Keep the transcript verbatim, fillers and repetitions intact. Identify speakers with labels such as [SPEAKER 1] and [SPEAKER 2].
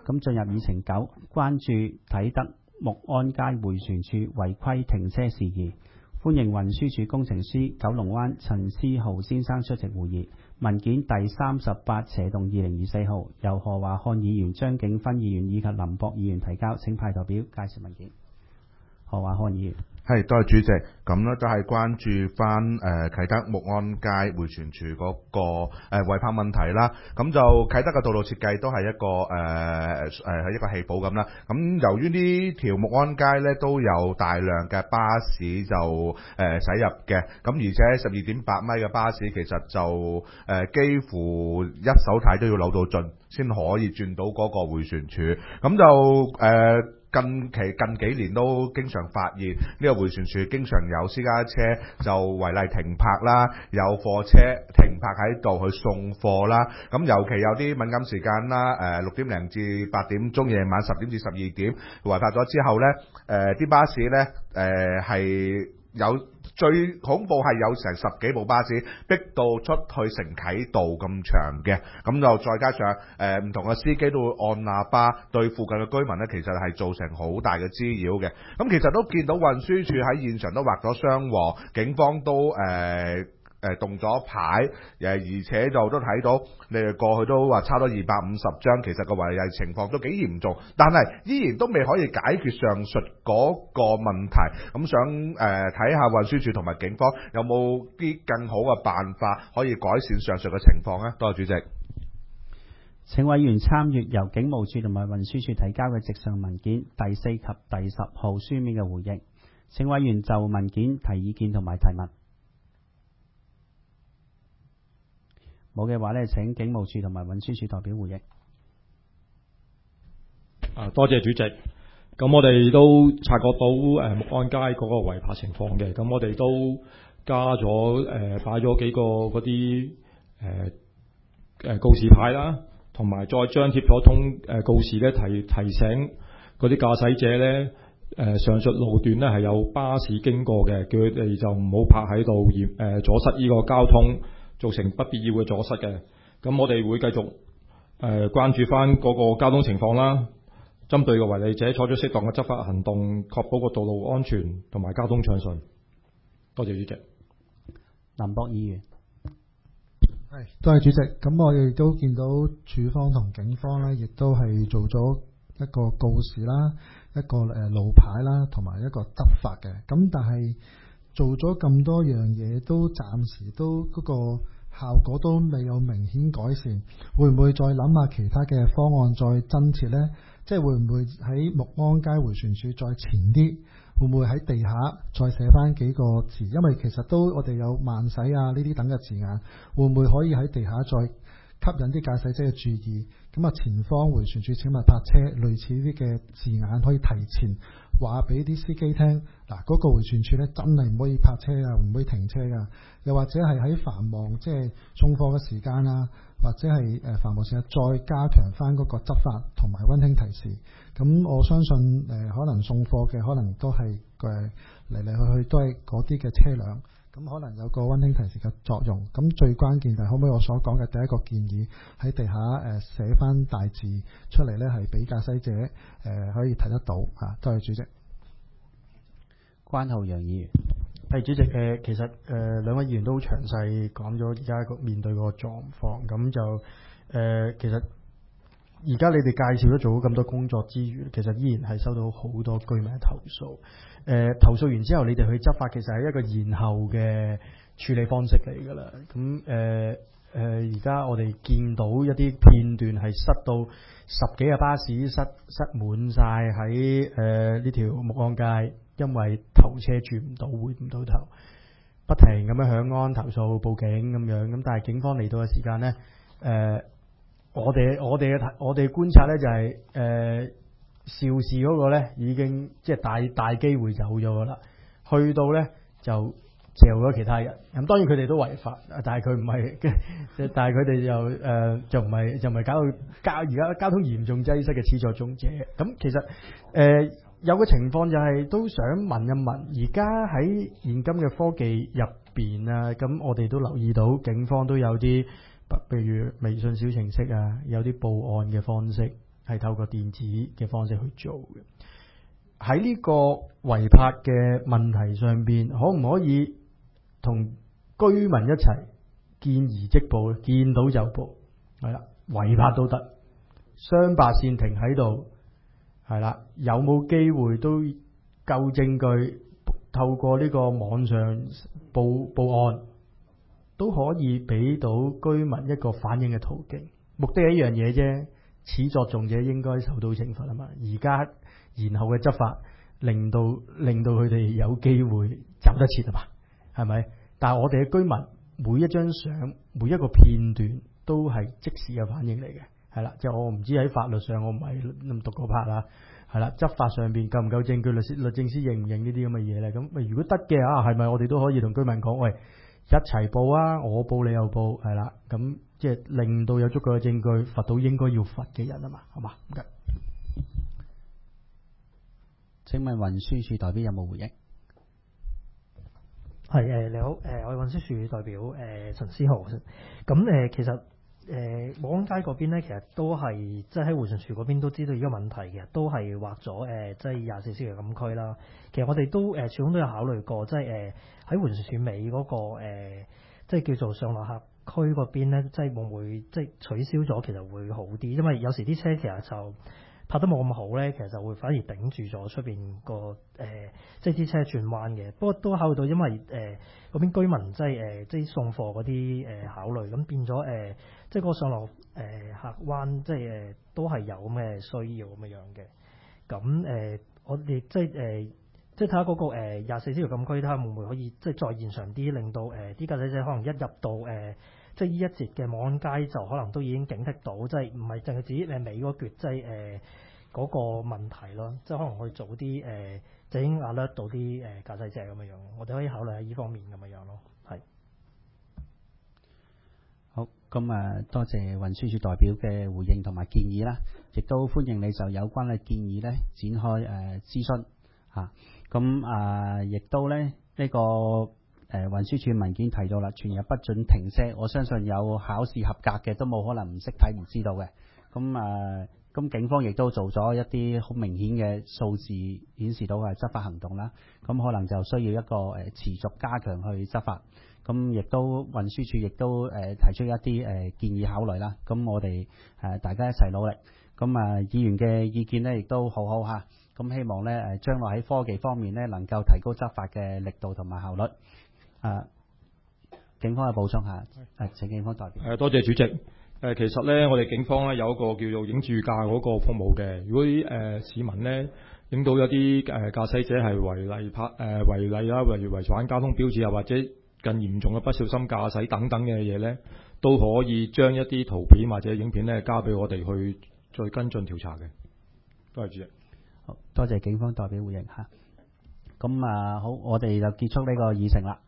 [SPEAKER 1] 咁進入議程九，關注啟德木安街迴旋處違規停車事宜，歡迎運輸署工程師九龍灣陳思豪先生出席會議。文件第三十八斜動二零二四號，由何華漢議員、張景芬議員以及林博議員提交，請派代表介紹文件。何華漢議員。
[SPEAKER 2] 係，多謝主席。咁呢都係關注翻誒啟德木安街迴旋處嗰個誒違泊問題啦。咁就啟德嘅道路設計都係一個誒誒係一個氣堡咁啦。咁由於呢條木安街呢都有大量嘅巴士就誒駛入嘅，咁而且十二點八米嘅巴士其實就誒、呃、幾乎一手軚都要扭到盡先可以轉到嗰個迴旋處。咁就誒。呃近期近幾年都經常發現呢個迴旋處經常有私家車就違例停泊啦，有貨車停泊喺度去送貨啦。咁尤其有啲敏感時間啦，誒六點零至八點鐘，夜晚十點至十二點違泊咗之後呢，誒、呃、啲巴士呢誒係、呃、有。最恐怖係有成十幾部巴士逼到出去承啟道咁長嘅，咁就再加上誒唔、呃、同嘅司機都會按喇叭對附近嘅居民呢，其實係造成好大嘅滋擾嘅。咁其實都見到運輸署喺現場都劃咗雙黃，警方都誒。呃誒動咗牌，誒而且就都睇到你哋過去都話差咗二百五十張，其實個違例情況都幾嚴重，但係依然都未可以解決上述嗰個問題。咁想誒睇下運輸署同埋警方有冇啲更好嘅辦法可以改善上述嘅情況呢？多謝主席。
[SPEAKER 1] 請委員參閱由警務處同埋運輸署提交嘅直上文件第四及第十號書面嘅回應。請委員就文件提意見同埋提問。冇嘅話呢，請警務處同埋運輸署代表回應。
[SPEAKER 3] 啊，多謝主席。咁我哋都察覺到誒木安街嗰個違泊情況嘅，咁我哋都加咗誒擺咗幾個嗰啲誒誒告示牌啦，同埋再張貼咗通誒告示咧，提提醒嗰啲駕駛者咧誒上述路段咧係有巴士經過嘅，叫佢哋就唔好泊喺度而誒阻塞呢個交通，造成不必要嘅阻塞嘅。咁我哋會繼續誒、呃、關注翻嗰個交通情況啦，針對個違例者採取適當嘅執法行動，確保個道路安全同埋交通暢順。多謝主席。
[SPEAKER 1] 林博議員。
[SPEAKER 4] 係，多謝主席。咁我哋都見到署方同警方呢，亦都係做咗一個告示啦，一個誒路牌啦，同埋一個執法嘅。咁但係做咗咁多樣嘢，都暫時都嗰個效果都未有明顯改善，會唔會再諗下其他嘅方案再增設呢？即係會唔會喺木安街迴旋處再前啲，會唔會喺地下再寫翻幾個字？因為其實都我哋有慢駛啊呢啲等嘅字眼，會唔會可以喺地下再吸引啲駕駛者嘅注意？咁啊，前方迴旋處請勿泊車，類似呢啲嘅字眼可以提前話俾啲司機聽，嗱嗰個迴旋處咧真係唔可以泊車啊，唔可以停車噶。又或者係喺繁忙即係送貨嘅時間啊，或者係誒繁忙時間再加強翻嗰個執法同埋溫馨提示。咁我相信誒、呃、可能送貨嘅可能都係誒嚟嚟去去都係嗰啲嘅車輛。咁可能有個溫馨提示嘅作用。咁最關鍵就係可唔可以我所講嘅第一個建議喺地下誒寫翻大字出嚟呢，係俾駕駛者誒、呃、可以睇得到啊。多謝主席。
[SPEAKER 1] 關浩陽議員。
[SPEAKER 5] 係主席，誒、呃、其實誒、呃、兩位議員都好詳細講咗而家個面對個狀況，咁就誒、呃、其實而家你哋介紹咗做咗咁多工作之餘，其實依然係收到好多居民嘅投訴。誒、呃、投訴完之後，你哋去執法，其實係一個延後嘅處理方式嚟㗎啦。咁誒誒而家我哋見到一啲片段係塞到十幾個巴士塞塞滿晒喺誒呢條木安街。因為頭車轉唔到，回唔到頭，不停咁樣響安投訴、報警咁樣。咁但係警方嚟到嘅時間呢，誒、呃，我哋我哋嘅我哋觀察呢就係、是、誒、呃，肇事嗰個呢已經即係大大機會走咗噶啦，去到呢就嚼咗其他人。咁當然佢哋都違法，但係佢唔係，但係佢哋就誒、呃、就唔係就唔係搞到交而家交通嚴重擠塞嘅始作俑者。咁其實誒。呃有個情況就係都想問一問，而家喺現今嘅科技入邊啊，咁我哋都留意到警方都有啲，譬如微信小程式啊，有啲報案嘅方式， 係透過電子嘅方式去做嘅。喺呢個違泊嘅問題上邊，可唔可以同居民一齊見而即報咧？見到就報，係啦，違泊都得，雙白線停喺度，係啦，有冇機會都夠證據，透過呢個網上報報案，都可以俾到居民一個反映嘅途徑。目的係一樣嘢啫，始作俑者應該受到懲罰啊嘛。而家然後嘅執法，令到令到佢哋有機會走得切啊嘛，係咪？但係我哋嘅居民每一張相、每一個片段都係即時嘅反應嚟嘅，係啦。即係我唔知喺法律上，我唔係咁讀過拍啦，係啦。執法上邊夠唔夠證據？律師律政司認唔認呢啲咁嘅嘢咧？咁如果得嘅啊，係咪我哋都可以同居民講，喂，一齊報啊，我報你又報，係啦。咁即係令到有足夠嘅證據，罰到應該要罰嘅人啊嘛，好嘛？唔該。
[SPEAKER 1] 請問運輸署代表有冇回應？
[SPEAKER 6] 係誒你好，誒我係運輸署代表誒陳思豪。咁誒其實誒木安街嗰邊咧，其實都係即係喺迴旋處嗰邊都知道呢個問題嘅，都係劃咗誒即係廿四小時禁區啦。其實我哋都誒始終都有考慮過，即係誒喺迴旋處尾嗰個誒即係叫做上落客區嗰邊咧，即係會唔會即係取消咗，其實會好啲，因為有時啲車其實就拍得冇咁好咧，其實就會反而頂住咗出邊個誒，即係啲車轉彎嘅。不過都考慮到，因為誒嗰邊居民即係誒即係送貨嗰啲誒考慮，咁變咗誒、呃、即係嗰個上落誒、呃、客灣，即係誒、呃、都係有咁嘅需要咁嘅樣嘅。咁誒、呃、我哋即係誒、呃、即係睇下嗰個廿四小時禁區，睇下會唔會可以即係再延長啲，令到誒啲駕駛者可能一入到誒。呃即係呢一節嘅木安街就可能都已經警惕到，即係唔係淨係指誒尾嗰橛，即係誒嗰個問題咯。即係可能可以早啲誒、呃，就已經 alert 到啲誒駕駛者咁樣樣。我哋可以考慮下呢方面咁樣樣咯。係。
[SPEAKER 1] 好，咁啊，多謝運輸署代表嘅回應同埋建議啦，亦都歡迎你就有關嘅建議咧展開誒諮詢嚇。咁啊，亦、呃、都咧呢、這個。誒運輸署文件提到啦，全日不准停車。我相信有考試合格嘅都冇可能唔識睇唔知道嘅。咁誒，咁警方亦都做咗一啲好明顯嘅數字顯示到係執法行動啦。咁可能就需要一個誒持續加強去執法。咁亦都運輸署亦都誒提出一啲誒建議考慮啦。咁我哋誒大家一齊努力。咁啊，議員嘅意見咧亦都好好嚇。咁希望咧誒將來喺科技方面咧能夠提高執法嘅力度同埋效率。啊，警方嘅補充下，誒請警方代表。
[SPEAKER 3] 誒多謝主席。誒、呃、其實咧，我哋警方咧有一個叫做影住駕嗰個服務嘅。如果啲誒、呃、市民咧影到有啲誒、呃、駕駛者係違例拍誒、呃、違例啦，例如違反交通標誌啊，或者更嚴重嘅不小心駕駛等等嘅嘢咧，都可以將一啲圖片或者影片咧交俾我哋去再跟進調查嘅。多謝主席。
[SPEAKER 1] 好，多謝警方代表回應嚇。咁啊，好，我哋就結束呢個議程啦。